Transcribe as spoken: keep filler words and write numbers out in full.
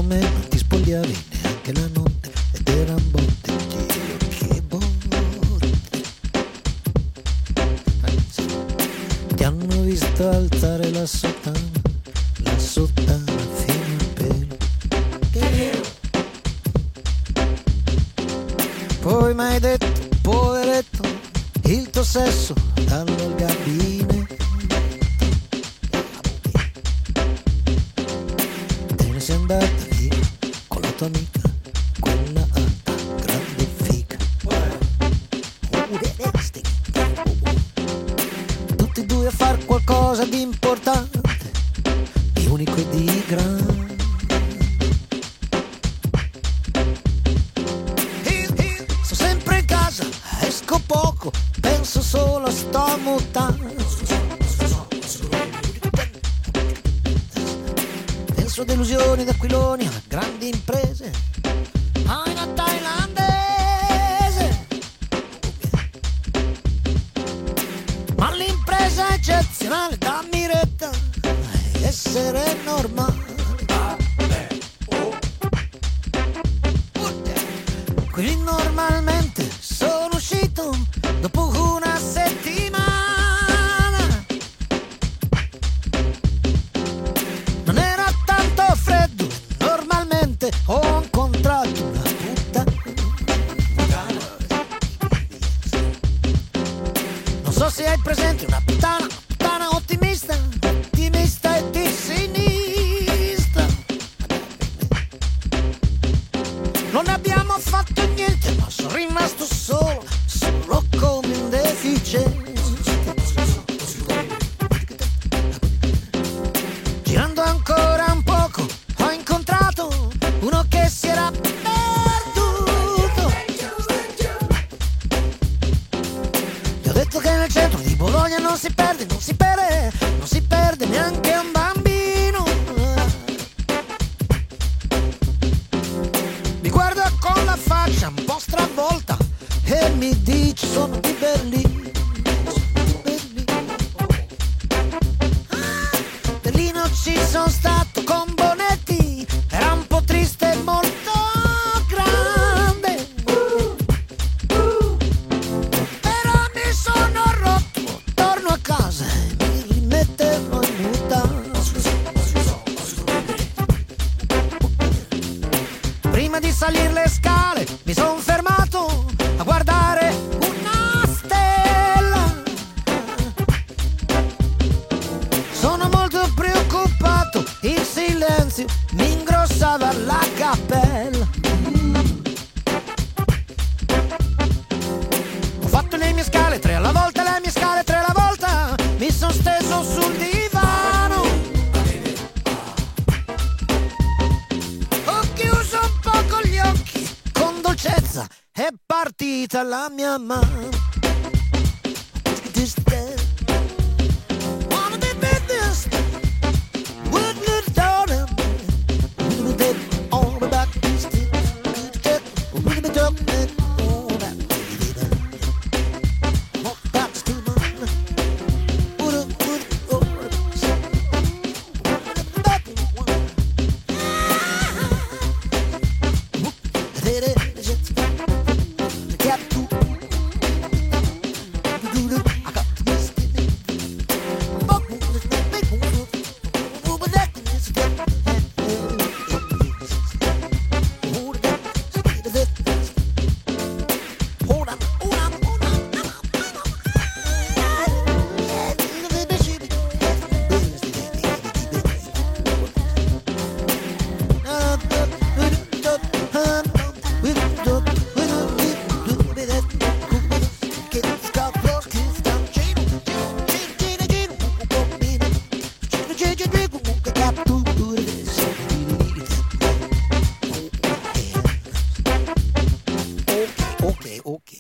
me non ti spogliavi neanche la notte ed eran botte, Dio che botte. Ti hanno visto alzare la sottana, la sottana fino al pelo. Poi m'hai detto, poveretto, il tuo sesso dallo al gabinetto. Te ne sei andata via con la tua amica, quella alta, grande figa. Tutti e due a far qualcosa di importante, di unico e di grande. Sto sempre in casa, esco poco, penso solo a sto mutando. Penso a delusioni, ad aquiloni, a grandi imprese, a una thailandese. Ma l'impresa eccezionale, dammi retta, essere normale. Qui normalmente sono uscito dopo una settimana. Non era tanto freddo, normalmente ho incontrato una puttana. Non so se hai presente una puttana, puttana ottimista, ottimista e di sinistra. Non abbiamo fatto niente, ma sono rimasto solo, solo come un deficiente. Girando ancora un poco, ho incontrato uno che si era perduto. Gli ho detto che nel centro di Bologna non si perde, non si perde, non si perde neanche un bambino. Mi guarda con la faccia un po' stravolta e mi dice sono di Berlino. Ah, Berlino ci sono stato con Bonetti, era un po' triste e molto grande. Però mi sono rotto, torno a casa e mi rimetterò in mutande. Prima di salire le scale mi son fermato a guardare una stella. Sono molto preoccupato, il silenzio mi ingrossava la cappella. Ho fatto le mie scale tre alla volta, le mie scale tre alla volta, mi son steso sul divano. Ho chiuso un poco gli occhi, con dolcezza è partita la mia mano.